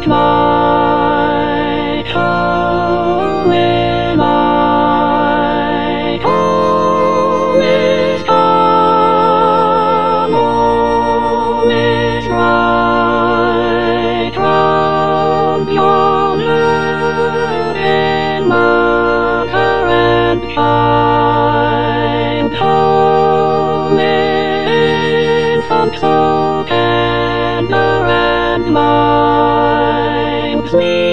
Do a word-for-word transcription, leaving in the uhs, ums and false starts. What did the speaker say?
and my home in my home is calm, home is right round yonder in Mother and Child, home in Folks Oak and and mine, please.